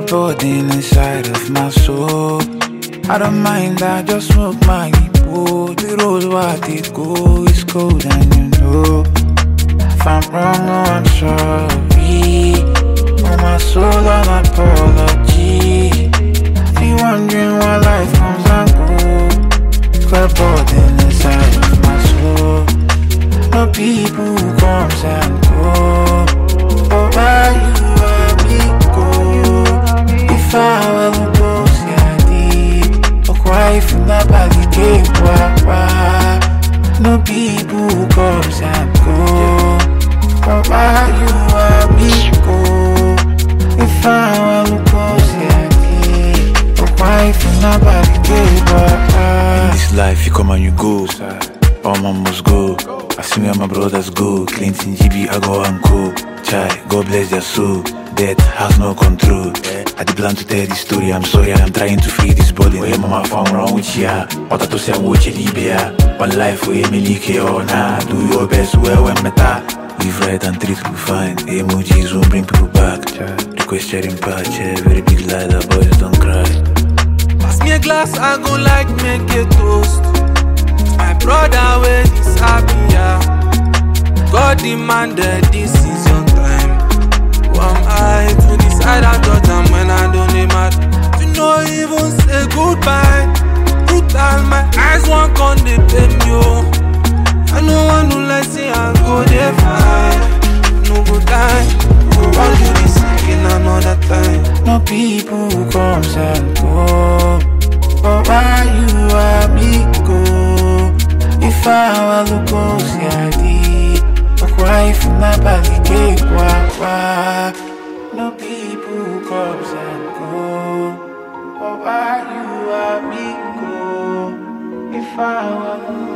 burden inside of my soul. I don't mind, I just smoke my Igbo. The road what it go is cold and you know. If I'm wrong, no, I'm sorry. On my soul, an apology. If you wondering why life comes and goes, got a burden inside of my soul. No people who comes and go. But why you and me go? If I were to go, see I did. But why if nobody came, why? No people who comes and go. But why you and me go? If I were to go, see I did. But why if nobody came, why? In this life you come and you go, all man must go. I see me and my brothers go. Clinton, GB, I go and co. Chai, God bless their soul. Death has no control. I did plan to tell this story, I'm sorry, I'm trying to free this body. Where mama found wrong with ya. What I to say, watch Libya. One life where me like or nah. Do your best, well, when meta. Live right and treat people fine. Emojis won't bring people back. Request sharing patch, very big lie, the boys don't cry. Pass me a glass, I go like make a toast. My brother, when he's happy, yeah. God demanded, this is your time. Who am I to decide I judge them when I don't need mad? To not even say goodbye. Brutal, my eyes won't come, they pay me, oh. I know one who like say I go there fine. No go die, go on do this again another time. No people who comes and go. But why you and me go? If I were to go, see I did. But why if nobody came, why? No people who comes and go. But why you and me go? If I were to go.